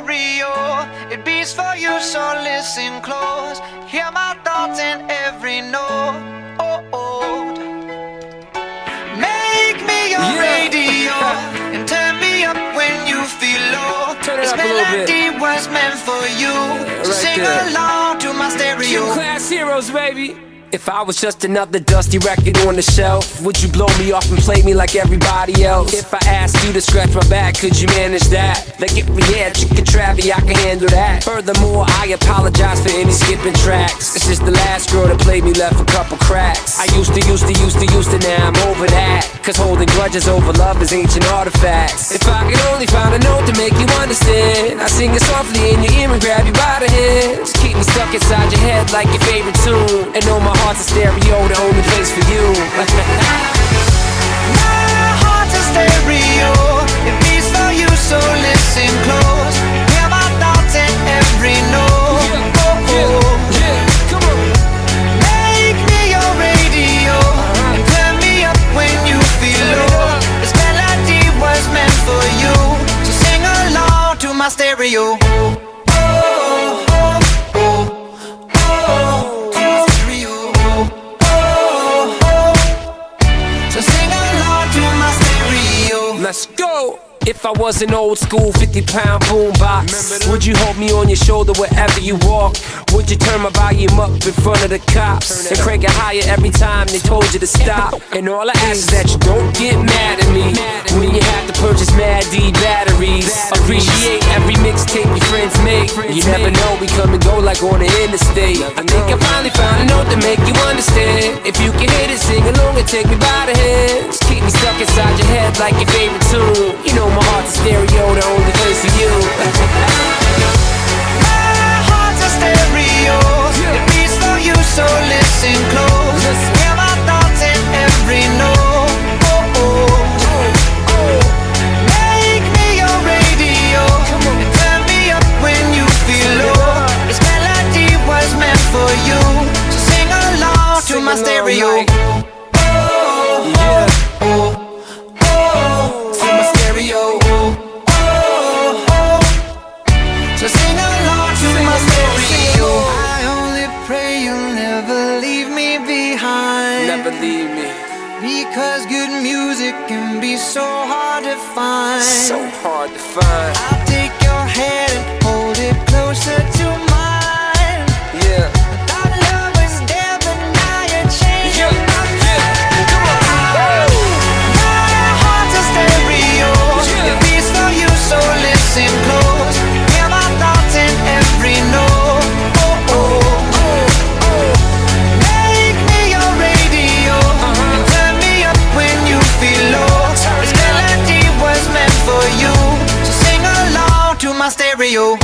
stereo. It beats for you, so listen close. Hear my thoughts in every note. Make me your radio and turn me up when you feel low. This melody was meant for you, so sing along to my stereo. Class heroes, baby. If I was just another dusty record on the shelf, would you blow me off and play me like everybody else? If I asked you to scratch my back, could you manage that? Like if we had Chicken Travie, I can handle that. Furthermore, I apologize for any skipping tracks. It's just the last girl that played me left a couple cracks. I used to, now I'm over that. Cause holding grudges over love is ancient artifacts. If I could only find a note to make you understand, I sing it softly in your ear and grab you by the hands. Keep me stuck inside your head like your favorite tune, and know my heart's a stereo, the only place for you. My heart's a stereo, it beats for you, so listen close. Hear my thoughts in every note. Come on. Make me your radio and turn me up when you feel low. This melody was meant for you, so sing along to my stereo. Let's go! If I was an old school 50-pound boombox, would you hold me on your shoulder wherever you walk? Would you turn my volume up in front of the cops and crank it higher every time they told you to stop? And all I ask is that you don't get mad at me when you have to purchase Mad D batteries. Appreciate every mixtape your friends make. You never know, we come and go like on the interstate. I think I finally found a note to make you understand. If you can hit it, sing along and take me by the hands. Keep me stuck inside your head like your favorite tune. You know my heart's a stereo, the only place for you. My heart's a stereo, it beats for you, so listen close. Hear my thoughts in every note. Make me your radio and turn me up when you feel low. This melody was meant for you, so sing along to my stereo. So sing along to my stereo. I only pray you'll never leave me behind. Never leave me. Because good music can be so hard to find. So hard to find. I'll take your hand and hold it closer to mine. Yeah. Our love was there, but now you're changing my mind. Come on. My heart's a stereo, it beats for you, so listen close. Hear my thoughts in every note. Make me your radio and turn me up when you feel low. This melody was meant for you, so sing along to my stereo.